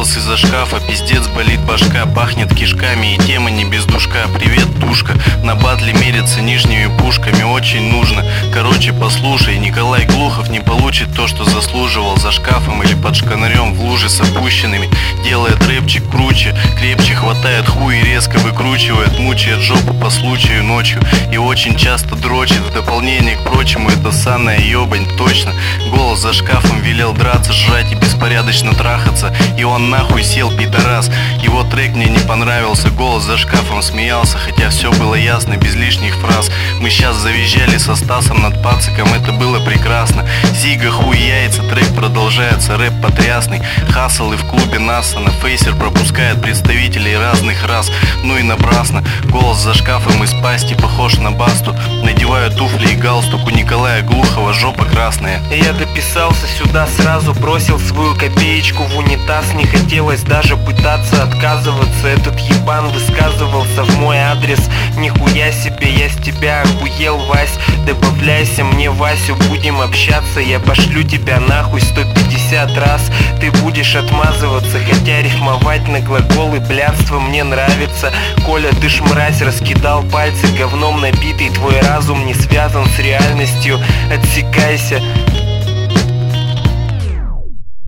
голос из-за шкафа, пиздец болит башка, пахнет кишками и тема не без душка. Привет, тушка, на батле мерится нижними пушками, очень нужно. Короче, послушай, Николай Глухов не получит то, что заслуживал. За шкафом или под шканарем в луже с опущенными делает рэпчик круче, крепче, хватает хуй и резко выкручивает, мучает жопу по случаю ночью и очень часто дрочит. В дополнение к прочему, это санная ебань, точно. Голос за шкафом велел драться, жрать и беспорядочно трахаться, и он нахуй сел, пидорас. Его трек мне не понравился, голос за шкафом смеялся, хотя все было ясно, без лишних фраз. Мы сейчас завизжали со Стасом над пациком, это было прекрасно. Зига, хуй, яйца, трек продолжается, рэп потрясный. Хасл и в клубе НАСА, на фейсер пропускает представителей разных рас. Ну и напрасно, голос за шкафом из пасти похож на басту. Надеваю туфли и галстук, у Николая Глухова жопа красная. Я дописался сюда сразу, бросил свою копеечку в унитаз. Не хотелось даже пытаться отказываться. Этот ебан высказывался в мой адрес. Нихуя себе, я с тебя охуел, Вась. Добавляйся мне, Васю, будем общаться. Я пошлю тебя нахуй 150 раз. Ты будешь отмазываться, хотя рифмовать на глаголы блядство мне нравится. Коля, ты ж мразь, раскидал пальцы говном набитый. Твой разум не связан с реальностью. Отсекайся.